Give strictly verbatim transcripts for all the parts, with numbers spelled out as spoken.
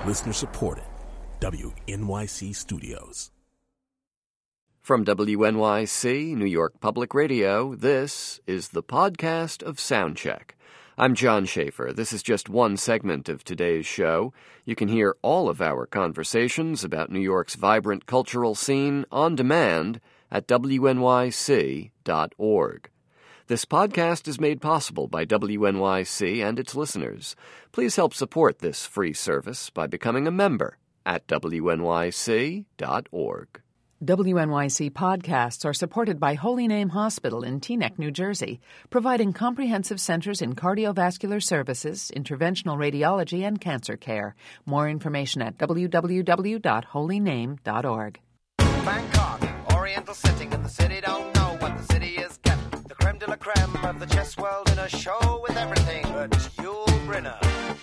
Listener supported. W N Y C Studios. From W N Y C, New York Public Radio, this is the podcast of Soundcheck. I'm John Schaefer. This is just one segment of today's show. You can hear all of our conversations about New York's vibrant cultural scene on demand at W N Y C dot org. This podcast is made possible by W N Y C and its listeners. Please help support this free service by becoming a member at W N Y C dot org. W N Y C podcasts are supported by Holy Name Hospital in Teaneck, New Jersey, providing comprehensive centers in cardiovascular services, interventional radiology, and cancer care. More information at w w w dot holy name dot org. Bangkok, oriental setting, and the city don't know what the city is getting. The creme de la creme of the chess world in a show with everything but Yul Brynner.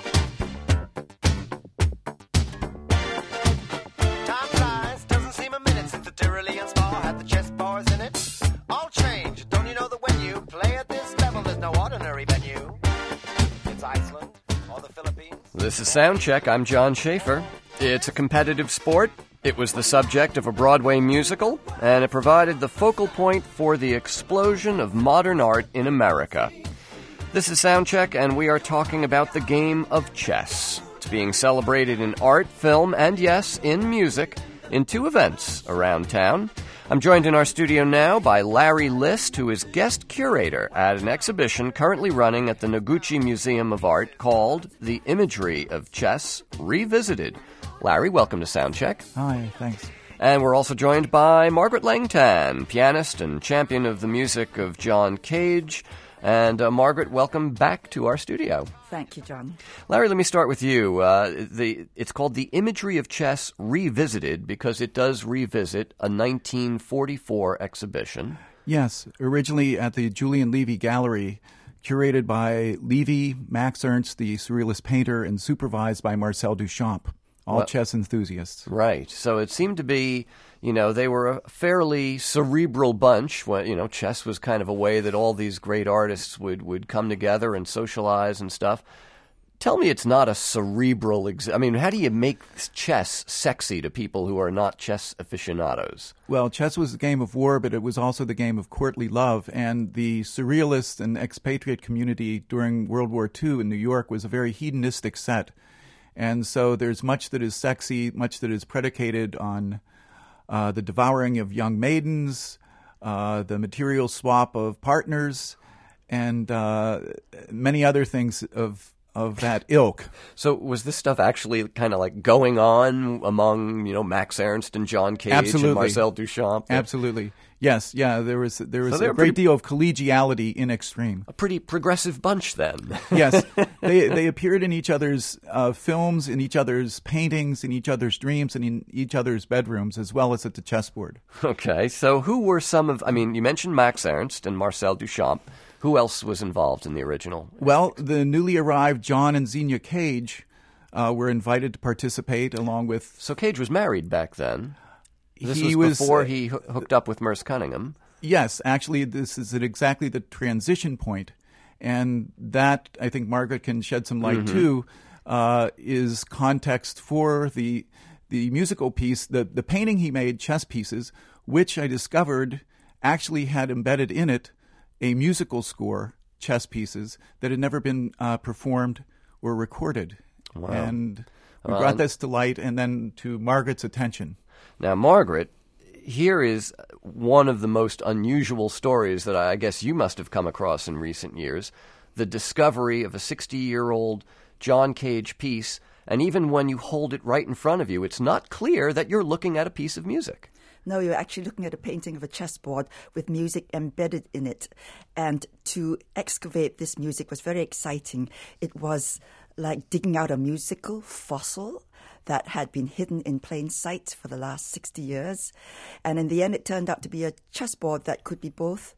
Time flies, doesn't seem a minute since the Tyrolean Spa had the chess bars in it. All change, don't you know that when you play at this level, there's no ordinary venue? It's Iceland or the Philippines. This is Soundcheck. I'm John Schaefer. It's a competitive sport. It was the subject of a Broadway musical, and it provided the focal point for the explosion of modern art in America. This is Soundcheck, and we are talking about the game of chess. It's being celebrated in art, film, and yes, in music, in two events around town. I'm joined in our studio now by Larry List, who is guest curator at an exhibition currently running at the Noguchi Museum of Art called The Imagery of Chess Revisited. Larry, welcome to Soundcheck. Hi, thanks. And we're also joined by Margaret Langtan, pianist and champion of the music of John Cage. And uh, Margaret, welcome back to our studio. Thank you, John. Larry, let me start with you. Uh, the It's called The Imagery of Chess Revisited because it does revisit a nineteen forty-four exhibition. Yes, originally at the Julian Levy Gallery, curated by Levy, Max Ernst, the surrealist painter, and supervised by Marcel Duchamp. All well, chess enthusiasts. Right. So it seemed to be, you know, they were a fairly cerebral bunch. When, you know, chess was kind of a way that all these great artists would, would come together and socialize and stuff. Tell me it's not a cerebral... Ex- I mean, how do you make chess sexy to people who are not chess aficionados? Well, chess was a game of war, but it was also the game of courtly love. And the surrealist and expatriate community during World War Two in New York was a very hedonistic set. And so there's much that is sexy, much that is predicated on uh, the devouring of young maidens, uh, the material swap of partners, and uh, many other things of of that ilk. So was this stuff actually kind of like going on among, you know, Max Ernst and John Cage Absolutely. and Marcel Duchamp? Absolutely. Yes, yeah, there was there was so a great pretty, deal of collegiality in extreme. A pretty progressive bunch then. Yes, they they appeared in each other's uh, films, in each other's paintings, in each other's dreams, and in each other's bedrooms, as well as at the chessboard. Okay, so who were some of, I mean, you mentioned Max Ernst and Marcel Duchamp. Who else was involved in the original? Well, the newly arrived John and Xenia Cage uh, were invited to participate along with... So Cage was married back then. This he was was before uh, he hooked up with Merce Cunningham. Yes, actually, this is at exactly the transition point. And that, I think Margaret can shed some light mm-hmm. too, uh, is context for the the musical piece, the, the painting he made, Chess Pieces, which I discovered actually had embedded in it a musical score, Chess Pieces, that had never been uh, performed or recorded. Wow. And we well, brought this to light and then to Margaret's attention. Now, Margaret, here is one of the most unusual stories that I guess you must have come across in recent years, the discovery of a sixty-year-old John Cage piece, and even when you hold it right in front of you, it's not clear that you're looking at a piece of music. No, you're actually looking at a painting of a chessboard with music embedded in it. And to excavate this music was very exciting. It was like digging out a musical fossil that had been hidden in plain sight for the last sixty years. And in the end, it turned out to be a chessboard that could be both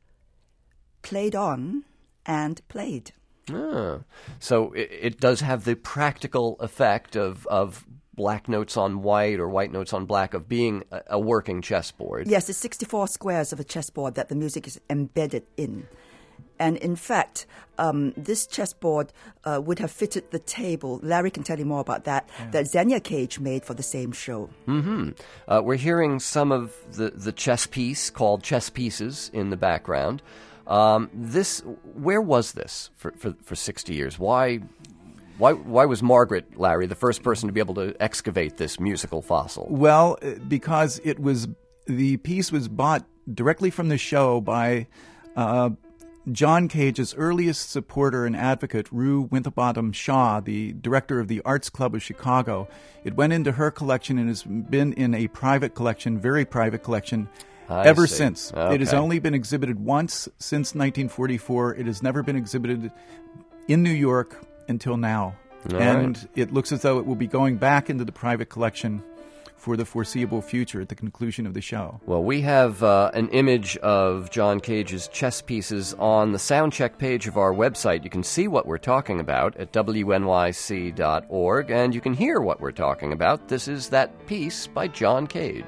played on and played. Ah, so it, it does have the practical effect of, of black notes on white or white notes on black of being a, a working chessboard. Yes, it's sixty-four squares of a chessboard that the music is embedded in. And in fact, um, this chessboard uh, would have fitted the table. Larry can tell you more about that, yeah. that Xenia Cage made for the same show. Mm-hmm. Uh, we're hearing some of the, the chess piece called Chess Pieces in the background. Um, this, where was this for, for, for sixty years? Why, why, why was Margaret, Larry, the first person to be able to excavate this musical fossil? Well, because it was, the piece was bought directly from the show by uh, John Cage's earliest supporter and advocate, Rue Winterbottom Shaw, the director of the Arts Club of Chicago. It went into her collection and has been in a private collection, very private collection, I ever see. since. Okay. It has only been exhibited once since nineteen forty-four. It has never been exhibited in New York until now. All and right. it looks as though it will be going back into the private collection for the foreseeable future at the conclusion of the show. Well, we have uh, an image of John Cage's chess pieces on the soundcheck page of our website. You can see what we're talking about at W N Y C dot org, and you can hear what we're talking about. This is that piece by John Cage.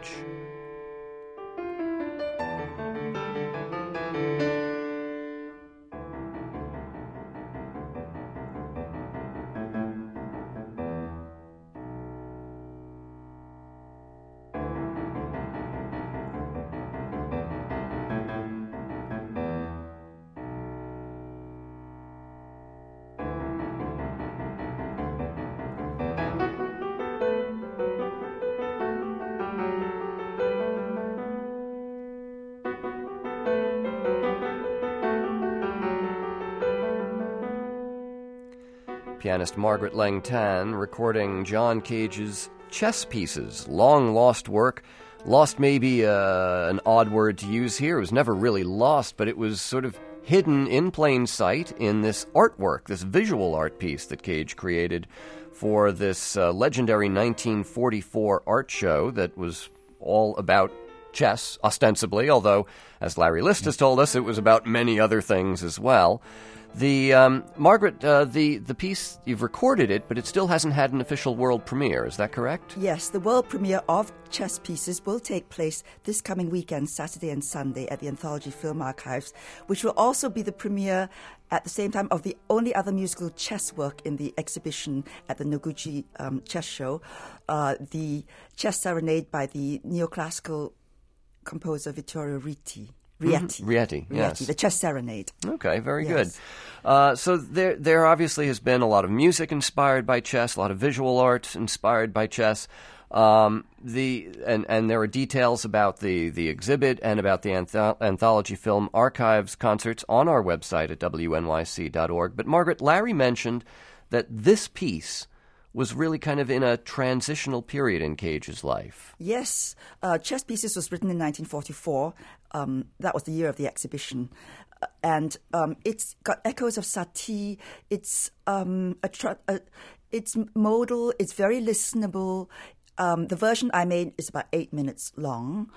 Pianist Margaret Leng Tan recording John Cage's Chess Pieces, long-lost work. Lost may be uh, an odd word to use here. It was never really lost, but it was sort of hidden in plain sight in this artwork, this visual art piece that Cage created for this uh, legendary nineteen forty-four art show that was all about chess, ostensibly, although, as Larry List has told us, it was about many other things as well. The um, Margaret, uh, the the piece, you've recorded it, but it still hasn't had an official world premiere. Is that correct? Yes, the world premiere of Chess Pieces will take place this coming weekend, Saturday and Sunday, at the Anthology Film Archives, which will also be the premiere at the same time of the only other musical chess work in the exhibition at the Noguchi um, Chess Show, uh, the Chess Serenade by the neoclassical composer Vittorio Rietti. Rieti. Mm-hmm. Rieti, yes. Rieti, the Chess Serenade. Okay, very Yes. good. Uh, so there there obviously has been a lot of music inspired by chess, a lot of visual art inspired by chess. Um, the and, and there are details about the, the exhibit and about the anth- Anthology Film Archives concerts on our website at W N Y C dot org. But Margaret, Larry mentioned that this piece was really kind of in a transitional period in Cage's life. Yes, uh, Chess Pieces was written in nineteen forty-four. Um, that was the year of the exhibition. Uh, and um, it's got echoes of Satie. It's um, a tr- a, it's modal. It's very listenable. Um, the version I made is about eight minutes long.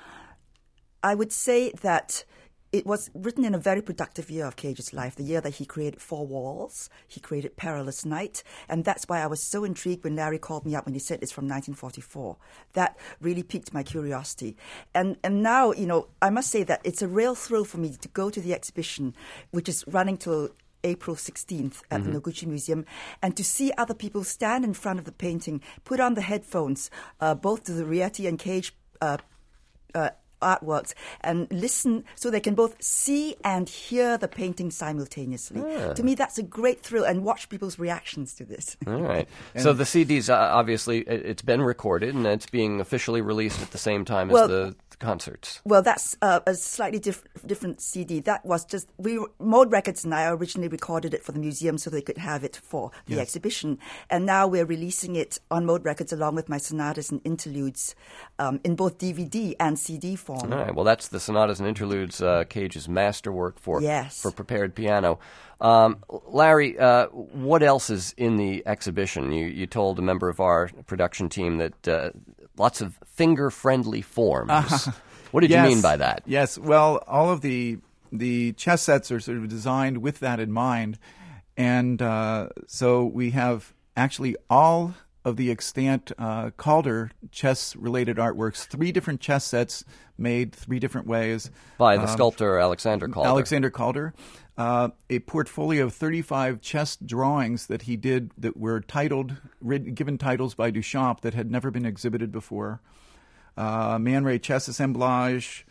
I would say that it was written in a very productive year of Cage's life, the year that he created Four Walls, he created Perilous Night, and that's why I was so intrigued when Larry called me up when he said it's from nineteen forty-four. That really piqued my curiosity. And and now, you know, I must say that it's a real thrill for me to go to the exhibition, which is running till April sixteenth at mm-hmm. the Noguchi Museum, and to see other people stand in front of the painting, put on the headphones, uh, both to the Rieti and Cage uh, uh, artworks, and listen so they can both see and hear the painting simultaneously. Yeah. To me, that's a great thrill, and watch people's reactions to this. All right. So the C D's, uh, obviously, it- it's been recorded, and it's being officially released at the same time as Well, the, the concerts. Well, that's uh, a slightly diff- different C D. That was just, we Mode Records and I originally recorded it for the museum so they could have it for the Yes. exhibition. And now we're releasing it on Mode Records along with my sonatas and interludes um, in both D V D and C D form. All right. Well, that's the Sonatas and Interludes, uh, Cage's masterwork for Yes. for prepared piano. Um, Larry, uh, what else is in the exhibition? You you told a member of our production team that uh, lots of finger-friendly forms. Uh-huh. What did Yes. you mean by that? Yes. Well, all of the the chess sets are sort of designed with that in mind, and uh, so we have actually all of the extant uh, Calder chess-related artworks, three different chess sets made three different ways. By the Um, sculptor Alexander Calder. Alexander Calder. Uh, a portfolio of thirty-five chess drawings that he did that were titled, written, given titles by Duchamp that had never been exhibited before. Uh, Man Ray Chess Assemblage.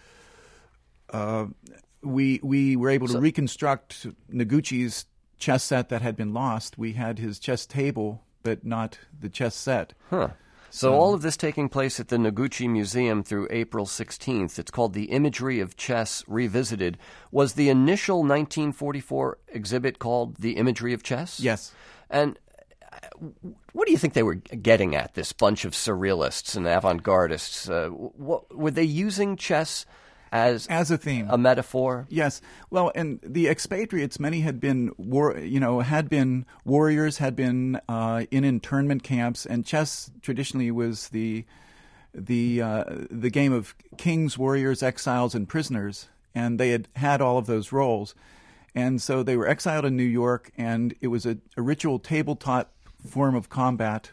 Uh, we we were able to So- reconstruct Noguchi's chess set that had been lost. We had his chess table, but not the chess set. Huh. So all of this taking place at the Noguchi Museum through April sixteenth. It's called The Imagery of Chess Revisited. Was the initial nineteen forty-four exhibit called The Imagery of Chess? Yes. And uh, what do you think they were getting at, this bunch of surrealists and avant-gardists? Uh, what, were they using chess as, As a theme. a metaphor? Yes. Well, and the expatriates, many had been war, you know, had been warriors, had been uh, in internment camps, and chess traditionally was the the uh, the game of kings, warriors, exiles, and prisoners, and they had had all of those roles, and so they were exiled in New York, and it was a, a ritual tabletop form of combat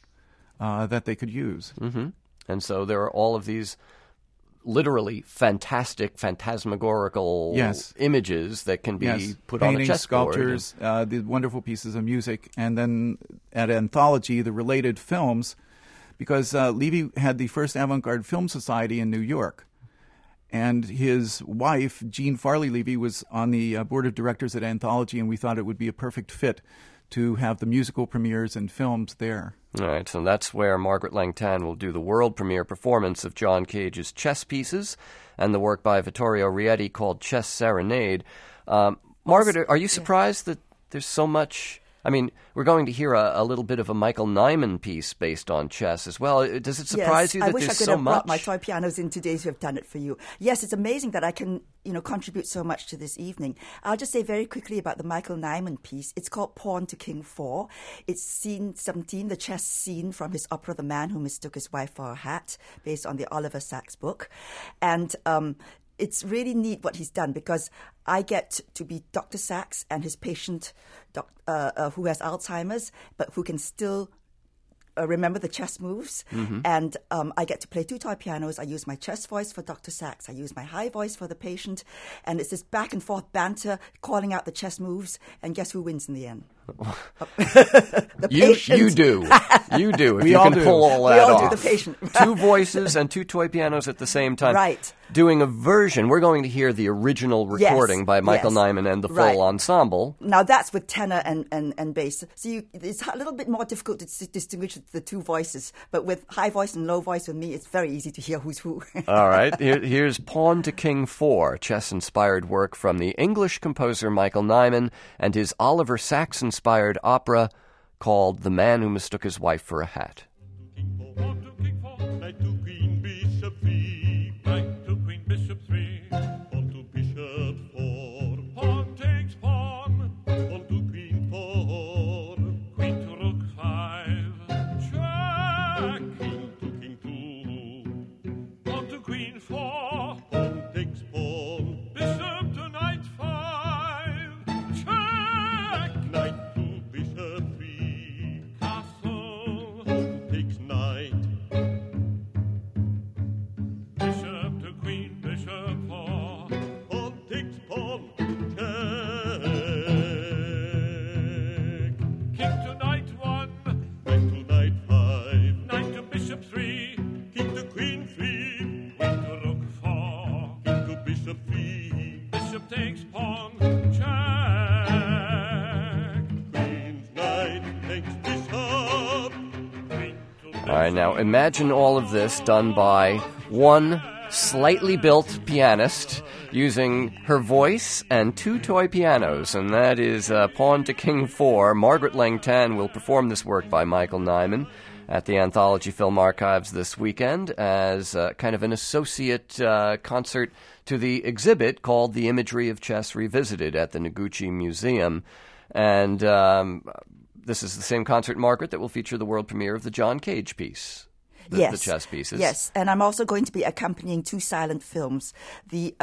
uh, that they could use. Mm-hmm. And so there are all of these literally fantastic, phantasmagorical Yes. images that can be Yes, put on a paintings, chessboard. sculptures, uh, the wonderful pieces of music, and then at Anthology, the related films, because uh, Levy had the first avant-garde film society in New York, and his wife, Jean Farley Levy, was on the uh, board of directors at Anthology, and we thought it would be a perfect fit to have the musical premieres and films there. All right, so that's where Margaret Langtan will do the world premiere performance of John Cage's chess pieces and the work by Vittorio Rietti called Chess Serenade. Um, Margaret, are you surprised that there's so much? I mean, we're going to hear a, a little bit of a Michael Nyman piece based on chess as well. Does it surprise yes, you that I wish there's I could so have much? brought my toy pianos in today to have done it for you. Yes, it's amazing that I can, you know, contribute so much to this evening. I'll just say very quickly about the Michael Nyman piece. It's called Pawn to King four. It's scene seventeen, the chess scene from his opera The Man Who Mistook His Wife for a Hat, based on the Oliver Sacks book. And um, it's really neat what he's done, because I get to be Doctor Sacks and his patient doc, uh, uh, who has Alzheimer's, but who can still uh, remember the chess moves. Mm-hmm. And um, I get to play two toy pianos. I use my chess voice for Doctor Sacks. I use my high voice for the patient. And it's this back and forth banter, calling out the chess moves. And guess who wins in the end? the You, patient. you do. You do. If We you all can do. pull all We that all do, off. the patient. Two voices and two toy pianos at the same time. Right. Doing a version. We're going to hear the original Yes, recording by Michael yes. Nyman and the full Right. ensemble. Now that's with tenor and, and, and bass. So you, it's a little bit more difficult to s- distinguish the two voices. But with high voice and low voice with me, it's very easy to hear who's who. All right. Here, here's Pawn to King four, chess-inspired work from the English composer Michael Nyman and his Oliver Sacks-inspired opera called The Man Who Mistook His Wife for a Hat. Pawn to king four, knight to queen, bishop three, knight to queen, bishop three, pawn to bishop four, pawn takes pawn, pawn to queen four, queen to rook five, check, king to king two, pawn to queen four, pawn takes pawn, bishop to knight five, check, knight to bishop three, castle, pawn takes knight, bishop to queen, bishop four, pawn takes pawn, check, king to knight one, knight to knight five, knight to bishop three, king to queen three, queen to rook four, king to bishop three, bishop takes pawn, check, queen's knight takes bishop, queen to All right, now imagine all of this done by one slightly built pianist using her voice and two toy pianos, and that is uh, Pawn to King four. Margaret Langtan will perform this work by Michael Nyman at the Anthology Film Archives this weekend as uh, kind of an associate uh, concert to the exhibit called The Imagery of Chess Revisited at the Noguchi Museum. And um, this is the same concert, Margaret, that will feature the world premiere of the John Cage piece. The, yes. the chess pieces. Yes, and I'm also going to be accompanying two silent films. The um,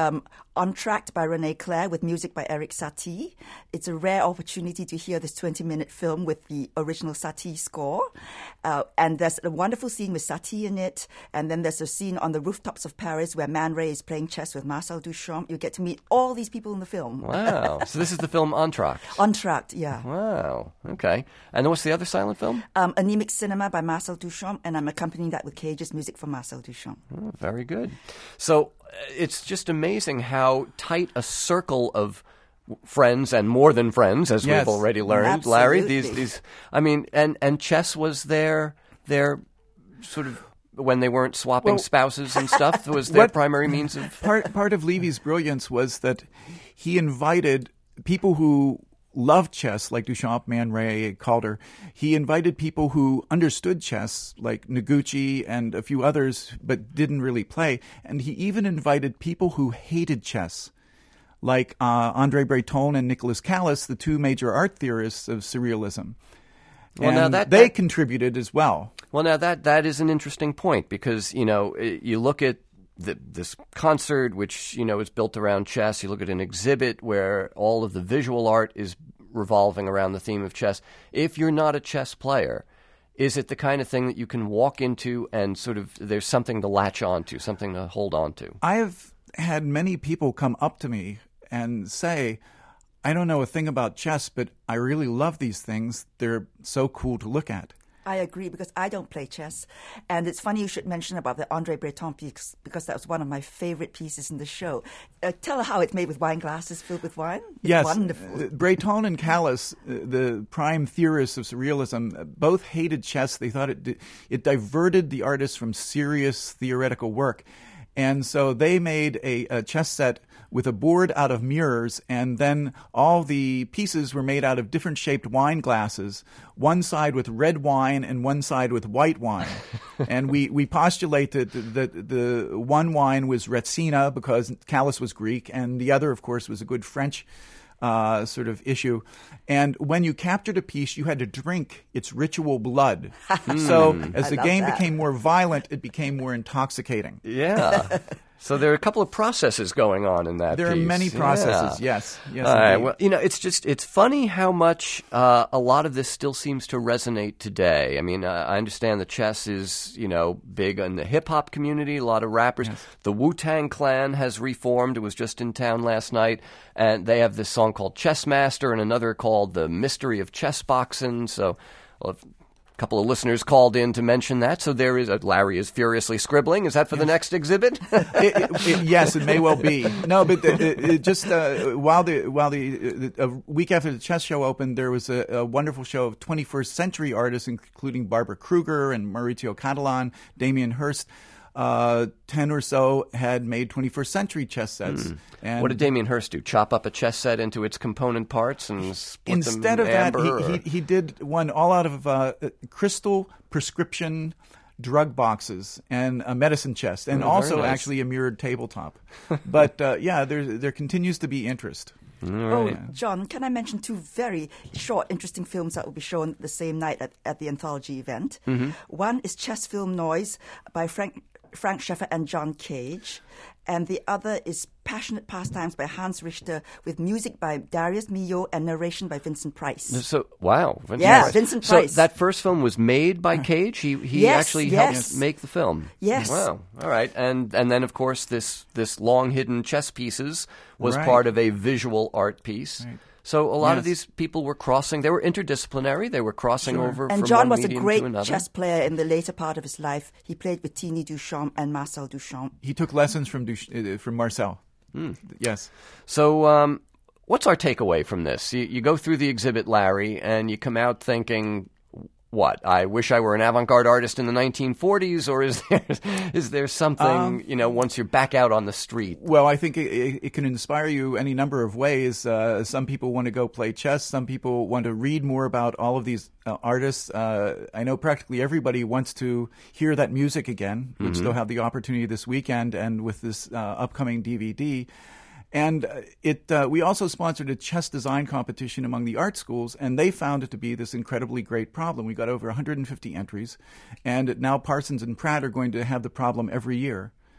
Entr'acte by René Clair with music by Eric Satie. It's a rare opportunity to hear this twenty-minute film with the original Satie score. Uh, and there's a wonderful scene with Satie in it. And then there's a scene on the rooftops of Paris where Man Ray is playing chess with Marcel Duchamp. You get to meet all these people in the film. Wow. So this is the film Entr'acte. Entr'acte, yeah. Wow. Okay. And what's the other silent film? Um, Anemic Cinema by Marcel Duchamp, and I'm accompanying that with Cage's music from Marcel Duchamp. Oh, very good. So it's just amazing how tight a circle of friends and more than friends, as Yes. we've already learned, Absolutely. Larry. These, these. I mean, and and chess was their their sort of when they weren't swapping Well- spouses and stuff. Was their What- primary means of. part part of Levy's brilliance was that he invited people who loved chess, like Duchamp, Man Ray, Calder. He invited people who understood chess, like Noguchi and a few others, but didn't really play. And he even invited people who hated chess, like uh, Andre Breton and Nicholas Callas, the two major art theorists of surrealism. Well, and now that- they that- contributed as well. Well, now that that is an interesting point because you know i- you look at the, this concert, which you know is built around chess. You look at an exhibit where all of the visual art is revolving around the theme of chess. If you're not a chess player, is it the kind of thing that you can walk into and sort of there's something to latch onto, something to hold on to? I have had many people come up to me and say, I don't know a thing about chess, but I really love these things. They're so cool to look at. I agree, because I don't play chess. And it's funny you should mention about the Andre Breton piece, because that was one of my favorite pieces in the show. Uh, tell her how it's made with wine glasses filled with wine. It's Yes, wonderful. uh, Breton and Callas, uh, the prime theorists of surrealism, uh, both hated chess. They thought it di- it diverted the artist from serious theoretical work. And so they made a, a chess set with a board out of mirrors, and then all the pieces were made out of different shaped wine glasses, one side with red wine and one side with white wine. And we, we postulate that the, the, the one wine was Retsina because Callas was Greek, and the other, of course, was a good French Uh, sort of issue. And when you captured a piece, you had to drink its ritual blood. So as I the love game that. became more violent, it became more intoxicating. Yeah. So there are a couple of processes going on in that There are piece. many processes, yes. Yes, All right. indeed. Well, you know, it's just, it's funny how much uh, a lot of this still seems to resonate today. I mean, uh, I understand that chess is, you know, big in the hip-hop community, a lot of rappers. The Wu-Tang Clan has reformed. It was just in town last night. And they have this song called Chess Master and another called The Mystery of Chess Boxing. So, well, if, a couple of listeners called in to mention that. So there is, a, Larry is furiously scribbling. Is that for the next exhibit? it, it, it, yes, it may well be. No, but the, it, it just uh, while the while the uh, a week after the chess show opened, there was a, a wonderful show of twenty-first century artists, including Barbara Kruger and Maurizio Catalan, Damien Hirst. Uh, ten or so had made twenty-first century chess sets. Mm. And What did Damien Hirst do? Chop up a chess set into its component parts and split instead them of that, amber, he, or- he he did one all out of uh, crystal prescription drug boxes and a medicine chest, and Oh, very also nice. actually a mirrored tabletop. But uh, yeah, there there continues to be interest. Oh, John, can I mention two very short, interesting films that will be shown the same night at, at the anthology event? Mm-hmm. One is Chess Film Noise by Frank Frank Schaeffer and John Cage, and the other is Passionate Pastimes by Hans Richter with music by Darius Milhaud and narration by Vincent Price. So wow, Vincent Yeah, Price. Vincent So Price. that first film was made by Cage. He he Yes, actually yes. helped make the film. Yes. Wow. All right. And and then of course this this long hidden chess pieces was Right. part of a visual art piece. So a lot of Yes. these people were crossing. They were interdisciplinary. They were crossing over And from John one was a medium great to another. chess player in the later part of his life. He played with Tini Duchamp and Marcel Duchamp. He took lessons from Duch- uh, from Marcel. Hmm. Yes. So, um, what's our takeaway from this? You, you go through the exhibit, Larry, and you come out thinking, what? I wish I were an avant-garde artist in the nineteen forties, or is there is there something, Um, you know, once you're back out on the street? Well, I think it, it, it can inspire you any number of ways. Uh, some people want to go play chess. Some people want to read more about all of these uh, artists. Uh, I know practically everybody wants to hear that music again, which they'll have the opportunity this weekend and with this uh, upcoming D V D. And uh, it uh, we also sponsored a chess design competition among the art schools, and they found it to be this incredibly great problem. We got over one hundred fifty entries, and now Parsons and Pratt are going to have the problem every year.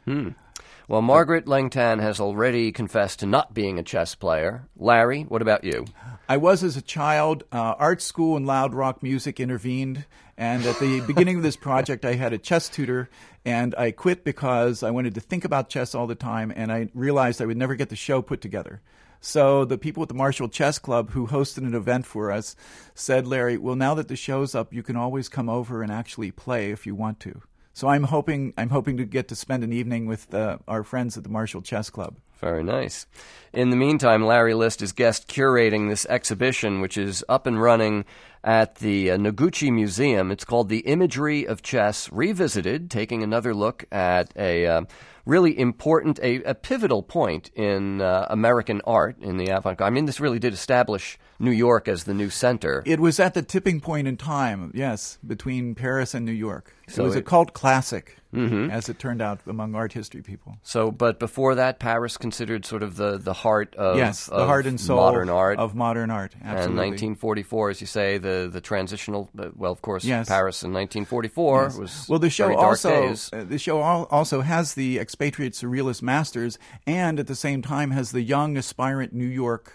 Hmm. Well, Margaret Langtan has already confessed to not being a chess player. Larry, what about you? I was as a child. Uh, art school and loud rock music intervened. And at the beginning of this project, I had a chess tutor, and I quit because I wanted to think about chess all the time, and I realized I would never get the show put together. So the people at the Marshall Chess Club who hosted an event for us said, Larry, well, now that the show's up, you can always come over and actually play if you want to. So I'm hoping I'm hoping to get to spend an evening with uh, our friends at the Marshall Chess Club. Very nice. In the meantime, Larry List is guest curating this exhibition, which is up and running at the uh, Noguchi Museum. It's called The Imagery of Chess Revisited, taking another look at a uh, really important, a, a pivotal point in uh, American art, in the avant-garde. I mean, this really did establish New York as the new center. It was at the tipping point in time, yes, between Paris and New York. So it was it, a cult classic, mm-hmm. as it turned out, among art history people. So, but before that, Paris considered sort of the, the heart of yes, the of heart and soul modern art. of modern art. Absolutely. And nineteen forty-four, as you say, the the transitional. Well, of course, yes. Paris in nineteen forty-four yes. was well. The show very dark also days. uh, the show al- also has the expatriate surrealist masters, and at the same time has the young aspirant New York.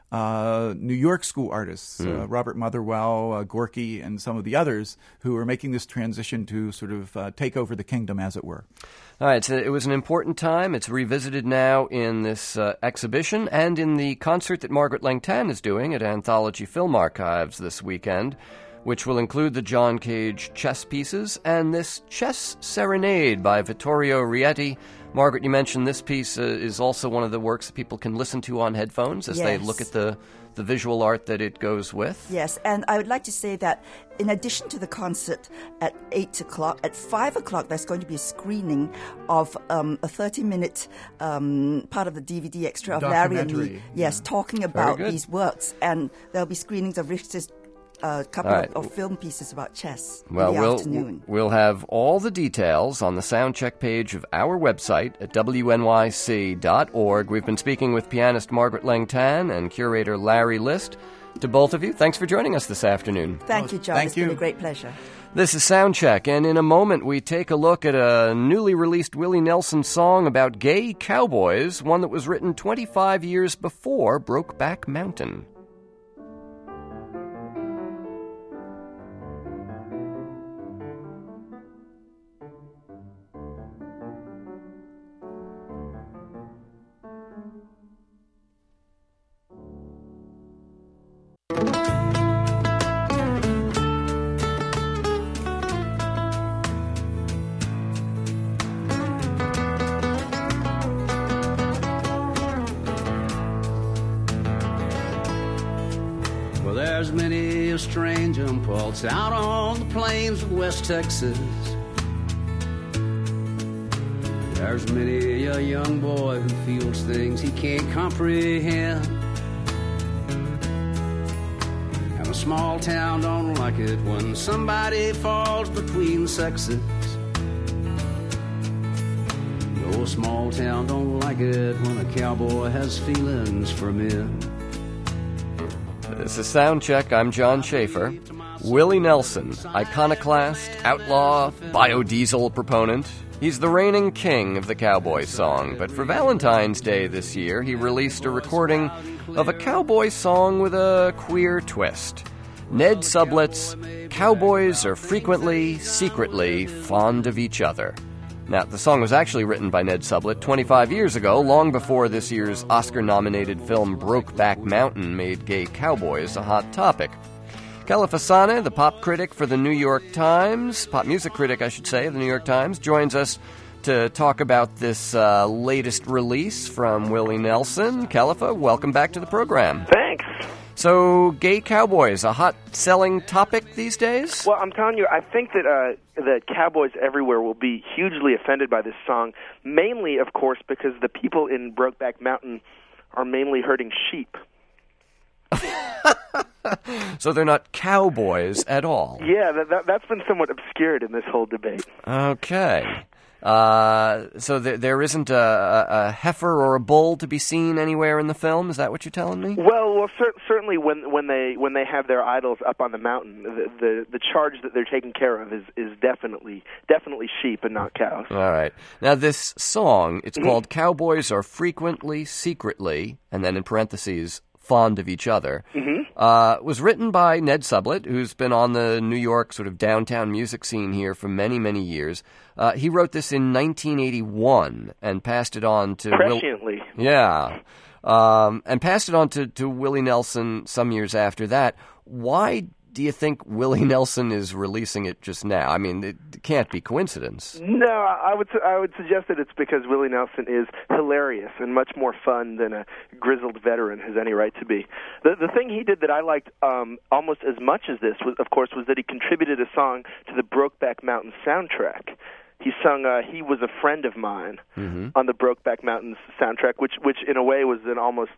Uh, New York school artists, mm. uh, Robert Motherwell, uh, Gorky, and some of the others who are making this transition to sort of uh, take over the kingdom, as it were. All right, so it was an important time. It's revisited now in this uh, exhibition and in the concert that Margaret Langtan is doing at Anthology Film Archives this weekend, which will include the John Cage chess pieces and this chess serenade by Vittorio Rietti. Margaret, you mentioned this piece uh, is also one of the works that people can listen to on headphones as yes. they look at the, the visual art that it goes with. Yes, and I would like to say that in addition to the concert at eight o'clock, at five o'clock there's going to be a screening of um, a thirty-minute um, part of the D V D extra of Larry and me. Yes, yeah. talking about these works. And there'll be screenings of Richter's a couple right. of, of film pieces about chess well, in the we'll, afternoon. We'll have all the details on the soundcheck page of our website at W N Y C dot org. We've been speaking with pianist Margaret Langtan and curator Larry List. To both of you, thanks for joining us this afternoon. Thank you, John. Thank it's you. been a great pleasure. This is Soundcheck, and in a moment we take a look at a newly released Willie Nelson song about gay cowboys, one that was written twenty-five years before Brokeback Mountain. Well, there's many a strange impulse out on the plains of West Texas. There's many a young boy who feels things he can't comprehend. And a small town don't like it when somebody falls between sexes. No small town don't like it when a cowboy has feelings for men. This is Soundcheck. I'm John Schaefer. Willie Nelson, iconoclast, outlaw, biodiesel proponent. He's the reigning king of the cowboy song, but for Valentine's Day this year, he released a recording of a cowboy song with a queer twist. Ned Sublet's Cowboys Are Frequently, Secretly Fond of Each Other. Now, the song was actually written by Ned Sublett twenty-five years ago, long before this year's Oscar-nominated film Brokeback Mountain made gay cowboys a hot topic. Kela Fasane, the pop critic for the New York Times, pop music critic, I should say, of the New York Times, joins us to talk about this uh, latest release from Willie Nelson. Kela, welcome back to the program. Thanks. So, gay cowboys, a hot-selling topic these days? Well, I'm telling you, I think that uh, that cowboys everywhere will be hugely offended by this song, mainly, of course, because the people in Brokeback Mountain are mainly herding sheep. So they're not cowboys at all? Yeah, that, that, that's been somewhat obscured in this whole debate. Okay. Uh, so th- there isn't a, a heifer or a bull to be seen anywhere in the film. Is that what you're telling me? Well, well, cer- certainly when when they when they have their idols up on the mountain, the, the the charge that they're taking care of is, is definitely definitely sheep and not cows. All right. Now this song, it's mm-hmm. called "Cowboys Are Frequently, Secretly," and then in parentheses, "fond of each other." Mm-hmm. Uh, was written by Ned Sublett, who's been on the New York sort of downtown music scene here for many, many years. Uh, he wrote this in nineteen eighty-one and passed it on to... Presciently. Will- yeah. Um, and passed it on to, to Willie Nelson some years after that. Why do you think Willie Nelson is releasing it just now? I mean, it, it can't be coincidence. No, I would I would suggest that it's because Willie Nelson is hilarious and much more fun than a grizzled veteran has any right to be. The the thing he did that I liked um, almost as much as this, was, of course, was that he contributed a song to the Brokeback Mountain soundtrack. He sung uh, "He Was a Friend of Mine" mm-hmm. on the Brokeback Mountain soundtrack, which, which in a way was an almost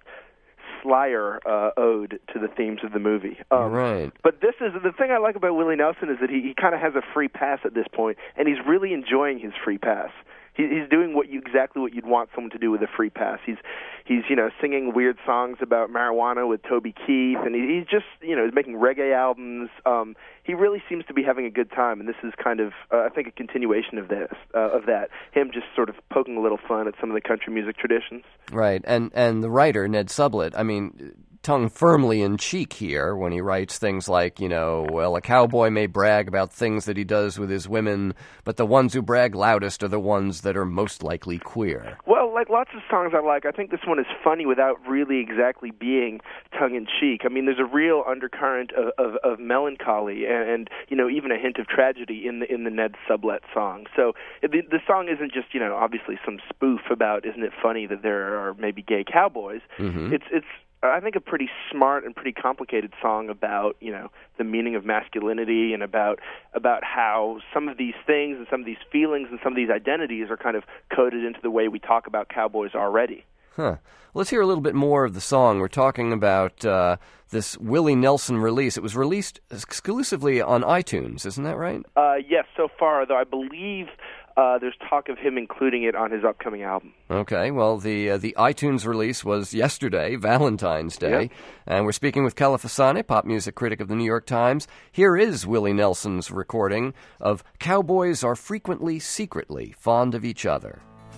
Slyer uh, ode to the themes of the movie. Um, right. But this is the thing I like about Willie Nelson is that he, he kind of has a free pass at this point, and he's really enjoying his free pass. He, he's doing what you, exactly what you'd want someone to do with a free pass. He's he's you know singing weird songs about marijuana with Toby Keith, and he, he's just you know he's making reggae albums. Um, he really seems to be having a good time, and this is kind of uh, I think a continuation of this uh, of that. Him just sort of poking a little fun at some of the country music traditions. Right, and and the writer Ned Sublett, I mean, tongue firmly in cheek here when he writes things like, you know, well, a cowboy may brag about things that he does with his women, but the ones who brag loudest are the ones that are most likely queer. Well, like lots of songs I like, I think this one is funny without really exactly being tongue-in-cheek. I mean, there's a real undercurrent of, of, of melancholy and, and, you know, even a hint of tragedy in the in the Ned Sublett song. So the, the song isn't just, you know, obviously some spoof about, isn't it funny that there are maybe gay cowboys? Mm-hmm. It's it's I think a pretty smart and pretty complicated song about, you know, the meaning of masculinity and about about how some of these things and some of these feelings and some of these identities are kind of coded into the way we talk about cowboys already. Huh. Let's hear a little bit more of the song. We're talking about uh, this Willie Nelson release. It was released exclusively on iTunes, isn't that right? Uh, yes, so far, though I believe uh, there's talk of him including it on his upcoming album. Okay, well, the uh, the iTunes release was yesterday, Valentine's Day, yep. And we're speaking with Kela Fasane, pop music critic of the New York Times. Here is Willie Nelson's recording of "Cowboys Are Frequently, Secretly Fond of Each Other."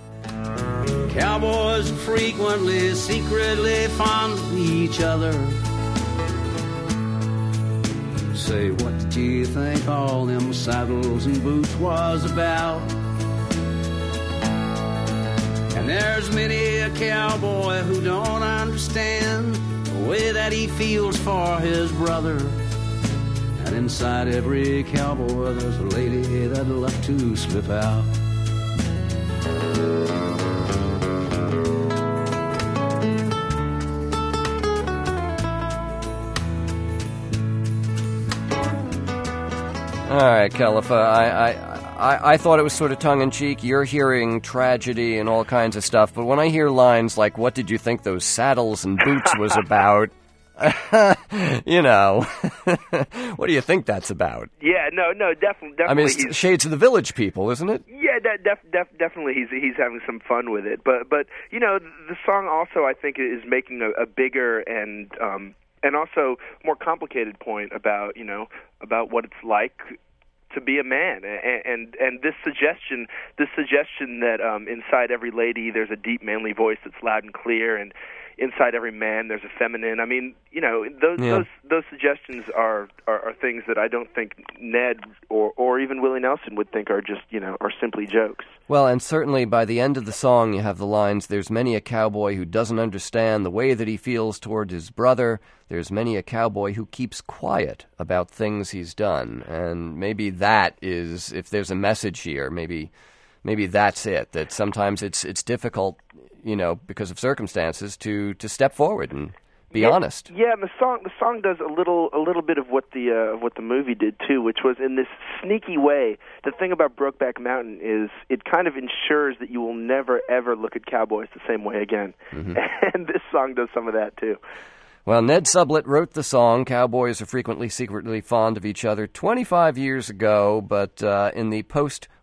Cowboys are frequently, secretly fond of each other. Say, what did you think all them saddles and boots was about? And there's many a cowboy who don't understand the way that he feels for his brother. And inside every cowboy there's a lady that'd love to slip out. All right, Kela, I, I, I, I thought it was sort of tongue-in-cheek. You're hearing tragedy and all kinds of stuff, but when I hear lines like, what did you think those saddles and boots was about, you know, what do you think that's about? Yeah, no, no, definitely. definitely I mean, it's shades of the Village People, isn't it? Yeah, de- def- def- definitely he's he's having some fun with it. But, but you know, the song also, I think, is making a, a bigger and... Um, and also more complicated point about, you know, about what it's like to be a man, and and, and this suggestion, this suggestion that um, inside every lady there's a deep manly voice that's loud and clear, and inside every man there's a feminine. I mean, you know, those yeah. those those suggestions are, are are things that I don't think Ned or or even Willie Nelson would think are just, you know, are simply jokes. Well, and certainly by the end of the song you have the lines, there's many a cowboy who doesn't understand the way that he feels toward his brother. There's many a cowboy who keeps quiet about things he's done. And maybe that is, if there's a message here, maybe maybe that's it, that sometimes it's it's difficult, you know, because of circumstances, to, to step forward and be yeah, honest. Yeah, and the song the song does a little a little bit of what the uh, what the movie did too, which was in this sneaky way. The thing about Brokeback Mountain is it kind of ensures that you will never ever look at cowboys the same way again, mm-hmm. and this song does some of that too. Well, Ned Sublett wrote the song, Cowboys Are Frequently, Secretly Fond of Each Other, twenty-five years ago, but uh, in the post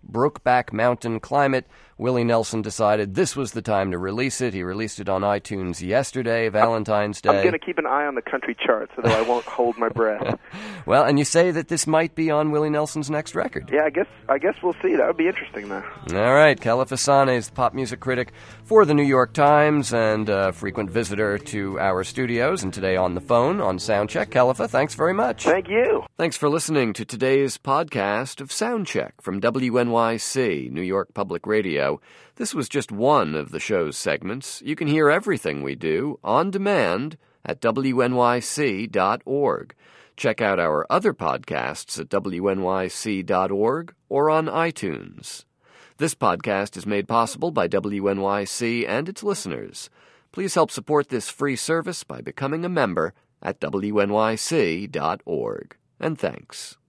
Brokeback Mountain Climate, Willie Nelson decided this was the time to release it. He released it on iTunes yesterday, Valentine's Day. I'm going to keep an eye on the country charts, although I won't hold my breath. Well, and you say that this might be on Willie Nelson's next record. Yeah, I guess I guess we'll see. That would be interesting, though. All right, Kelefa Sanneh is the pop music critic for the New York Times and a frequent visitor to our studios, and today on the phone on Soundcheck. Kelefa, thanks very much. Thank you. Thanks for listening to today's podcast of Soundcheck from W N Y C, New York Public Radio. This was just one of the show's segments. You can hear everything we do on demand at W N Y C dot org. Check out our other podcasts at W N Y C dot org or on iTunes. This podcast is made possible by W N Y C and its listeners. Please help support this free service by becoming a member at W N Y C dot org. And thanks.